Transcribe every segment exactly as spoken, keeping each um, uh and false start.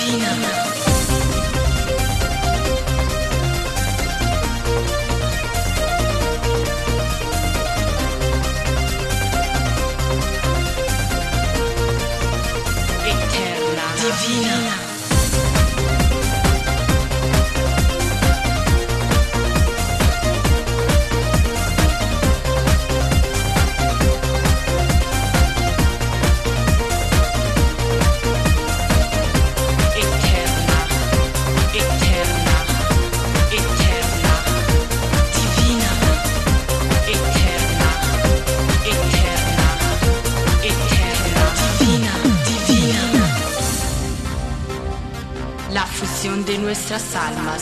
La fusión de nuestras almas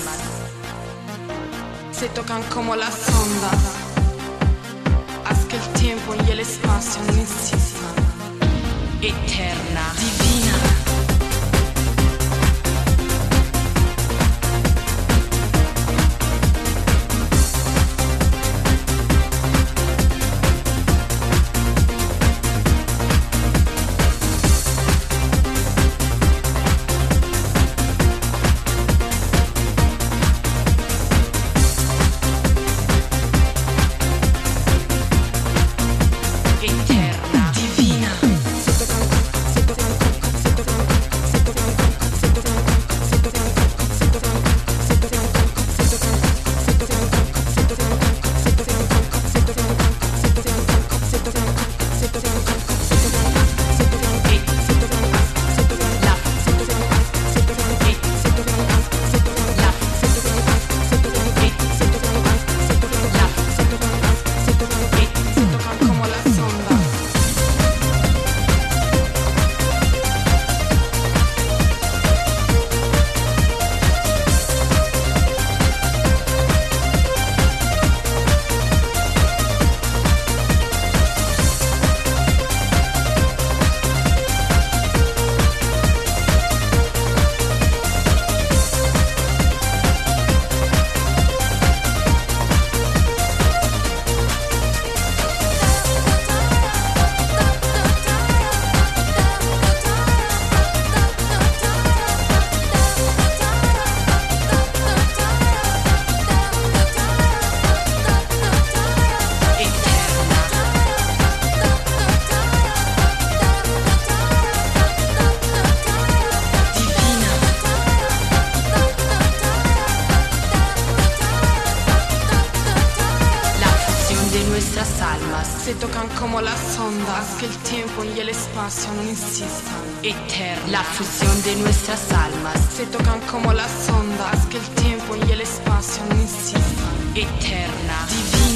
se tocan como las ondas. Haz que el tiempo y el espacio no insistan. Eterna, divina. Se tocan como las ondas, que el tiempo y el espacio no insistan. Eterna, la fusión de nuestras almas. Se tocan como las ondas, que el tiempo y el espacio no insistan. Eterna, divina.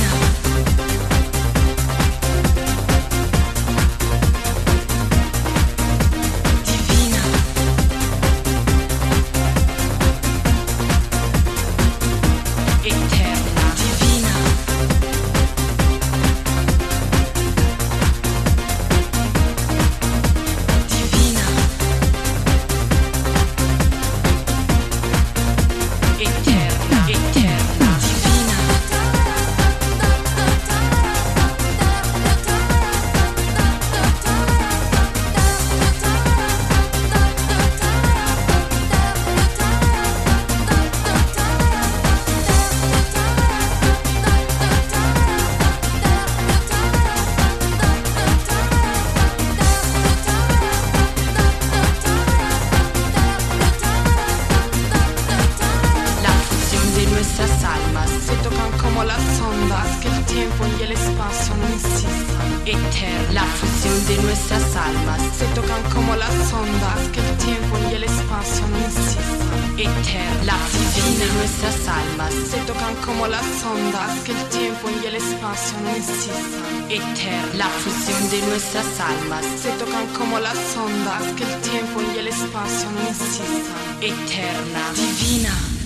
Se tocan como las ondas, que el tiempo y el espacio no insistan. Eterna, la fusión de nuestras almas. Se tocan como las ondas, que el tiempo y el espacio no insistan. Eterna, la fusión de nuestras almas. Se tocan como las ondas, que el tiempo y el espacio no insistan. Eterna, la fusión de nuestras almas. Se tocan como las ondas, que el tiempo y el espacio no insistan. Eterna, divina.